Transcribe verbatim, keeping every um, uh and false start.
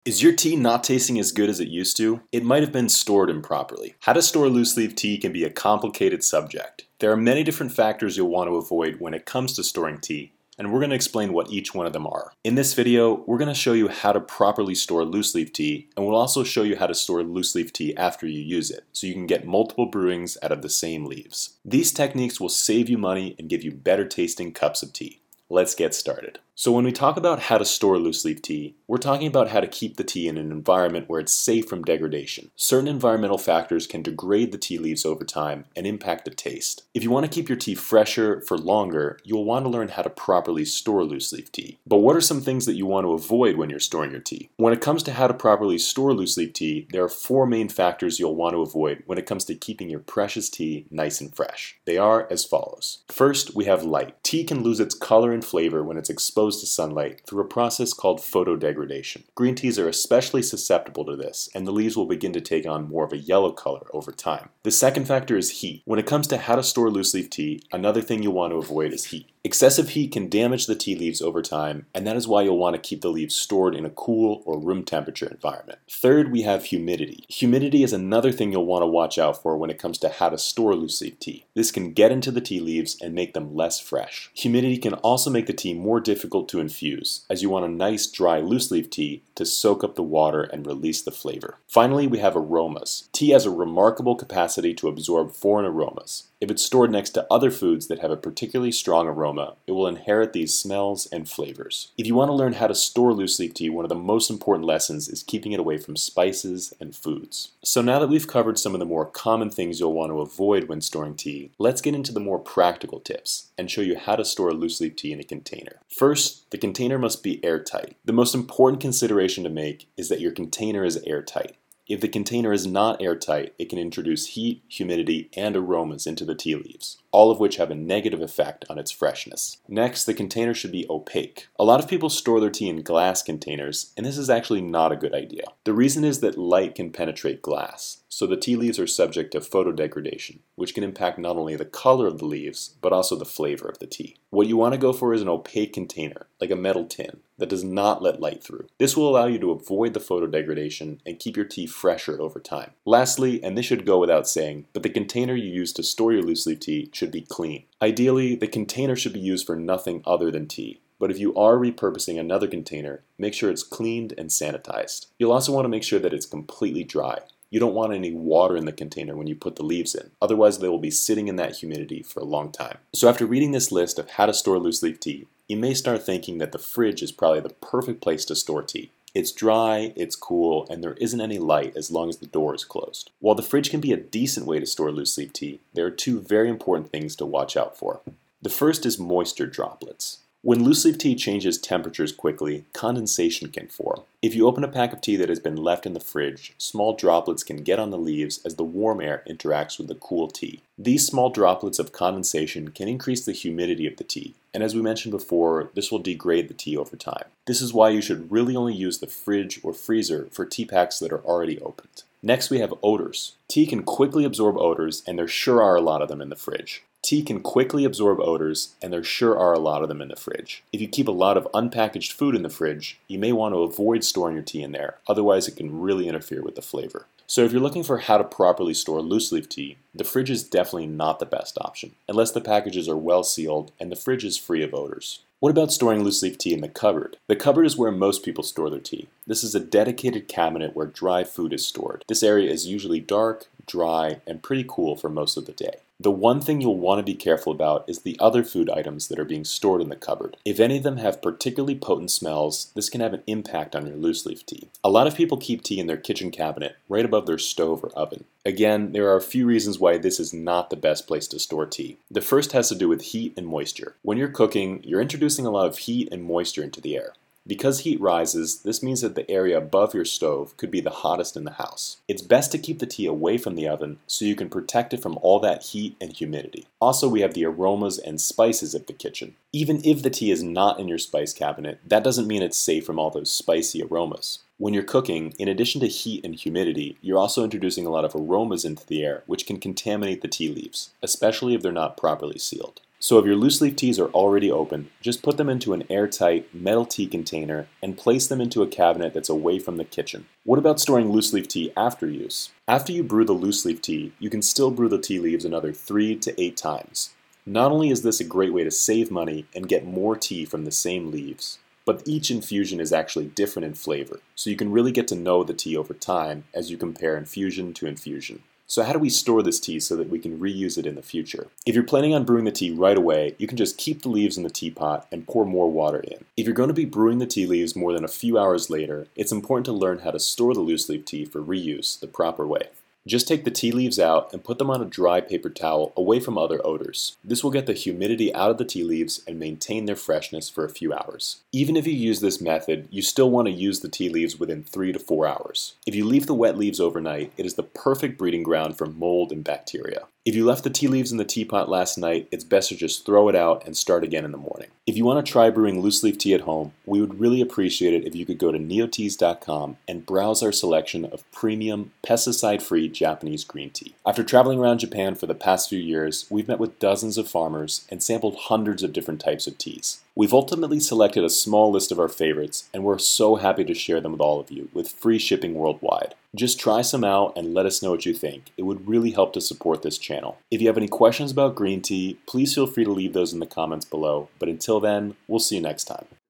Is your tea not tasting as good as it used to? It might have been stored improperly. How to store loose leaf tea can be a complicated subject. There are many different factors you'll want to avoid when it comes to storing tea, and we're going to explain what each one of them are. In this video, we're going to show you how to properly store loose leaf tea, and we'll also show you how to store loose leaf tea after you use it, so you can get multiple brewings out of the same leaves. These techniques will save you money and give you better tasting cups of tea. Let's get started. So when we talk about how to store loose leaf tea, we're talking about how to keep the tea in an environment where it's safe from degradation. Certain environmental factors can degrade the tea leaves over time and impact the taste. If you want to keep your tea fresher for longer, you'll want to learn how to properly store loose leaf tea. But what are some things that you want to avoid when you're storing your tea? When it comes to how to properly store loose leaf tea, there are four main factors you'll want to avoid when it comes to keeping your precious tea nice and fresh. They are as follows. First, we have light. Tea can lose its color and flavor when it's exposed to sunlight through a process called photodegradation. Green teas are especially susceptible to this, and the leaves will begin to take on more of a yellow color over time. The second factor is heat. When it comes to how to store loose leaf tea, another thing you'll want to avoid is heat. Excessive heat can damage the tea leaves over time, and that is why you'll want to keep the leaves stored in a cool or room temperature environment. Third, we have humidity. Humidity is another thing you'll want to watch out for when it comes to how to store loose leaf tea. This can get into the tea leaves and make them less fresh. Humidity can also make the tea more difficult to infuse, as you want a nice dry loose leaf tea to soak up the water and release the flavor. Finally, we have aromas. Tea has a remarkable capacity to absorb foreign aromas. If it's stored next to other foods that have a particularly strong aroma, it will inherit these smells and flavors. If you want to learn how to store loose leaf tea, one of the most important lessons is keeping it away from spices and foods. So now that we've covered some of the more common things you'll want to avoid when storing tea, let's get into the more practical tips and show you how to store loose leaf tea in a container. First, the container must be airtight. The most important consideration to make is that your container is airtight. If the container is not airtight, it can introduce heat, humidity, and aromas into the tea leaves, all of which have a negative effect on its freshness. Next, the container should be opaque. A lot of people store their tea in glass containers, and this is actually not a good idea. The reason is that light can penetrate glass, so the tea leaves are subject to photodegradation, which can impact not only the color of the leaves, but also the flavor of the tea. What you want to go for is an opaque container, like a metal tin, that does not let light through. This will allow you to avoid the photodegradation and keep your tea fresher over time. Lastly, and this should go without saying, but the container you use to store your loose leaf tea should be clean. Ideally, the container should be used for nothing other than tea. But if you are repurposing another container, make sure it's cleaned and sanitized. You'll also want to make sure that it's completely dry. You don't want any water in the container when you put the leaves in, otherwise they will be sitting in that humidity for a long time. So after reading this list of how to store loose leaf tea, you may start thinking that the fridge is probably the perfect place to store tea. It's dry, it's cool, and there isn't any light as long as the door is closed. While the fridge can be a decent way to store loose leaf tea, there are two very important things to watch out for. The first is moisture droplets. When loose leaf tea changes temperatures quickly, condensation can form. If you open a pack of tea that has been left in the fridge, small droplets can get on the leaves as the warm air interacts with the cool tea. These small droplets of condensation can increase the humidity of the tea, and as we mentioned before, this will degrade the tea over time. This is why you should really only use the fridge or freezer for tea packs that are already opened. Next, we have odors. Tea can quickly absorb odors, and there sure are a lot of them in the fridge. Tea can quickly absorb odors, and there sure are a lot of them in the fridge. If you keep a lot of unpackaged food in the fridge, you may want to avoid storing your tea in there, otherwise it can really interfere with the flavor. So if you're looking for how to properly store loose leaf tea, the fridge is definitely not the best option, unless the packages are well sealed and the fridge is free of odors. What about storing loose leaf tea in the cupboard? The cupboard is where most people store their tea. This is a dedicated cabinet where dry food is stored. This area is usually dark, dry, and pretty cool for most of the day. The one thing you'll want to be careful about is the other food items that are being stored in the cupboard. If any of them have particularly potent smells, this can have an impact on your loose leaf tea. A lot of people keep tea in their kitchen cabinet, right above their stove or oven. Again, there are a few reasons why this is not the best place to store tea. The first has to do with heat and moisture. When you're cooking, you're introducing a lot of heat and moisture into the air. Because heat rises, this means that the area above your stove could be the hottest in the house. It's best to keep the tea away from the oven so you can protect it from all that heat and humidity. Also, we have the aromas and spices of the kitchen. Even if the tea is not in your spice cabinet, that doesn't mean it's safe from all those spicy aromas. When you're cooking, in addition to heat and humidity, you're also introducing a lot of aromas into the air, which can contaminate the tea leaves, especially if they're not properly sealed. So if your loose leaf teas are already open, just put them into an airtight metal tea container and place them into a cabinet that's away from the kitchen. What about storing loose leaf tea after use? After you brew the loose leaf tea, you can still brew the tea leaves another three to eight times. Not only is this a great way to save money and get more tea from the same leaves, but each infusion is actually different in flavor, so you can really get to know the tea over time as you compare infusion to infusion. So how do we store this tea so that we can reuse it in the future? If you're planning on brewing the tea right away, you can just keep the leaves in the teapot and pour more water in. If you're going to be brewing the tea leaves more than a few hours later, it's important to learn how to store the loose leaf tea for reuse the proper way. Just take the tea leaves out and put them on a dry paper towel away from other odors. This will get the humidity out of the tea leaves and maintain their freshness for a few hours. Even if you use this method, you still want to use the tea leaves within three to four hours. If you leave the wet leaves overnight, it is the perfect breeding ground for mold and bacteria. If you left the tea leaves in the teapot last night, it's best to just throw it out and start again in the morning. If you want to try brewing loose leaf tea at home, we would really appreciate it if you could go to neoteas dot com and browse our selection of premium, pesticide-free Japanese green tea. After traveling around Japan for the past few years, we've met with dozens of farmers and sampled hundreds of different types of teas. We've ultimately selected a small list of our favorites, and we're so happy to share them with all of you, with free shipping worldwide. Just try some out and let us know what you think. It would really help to support this channel. If you have any questions about green tea, please feel free to leave those in the comments below. But until then, we'll see you next time.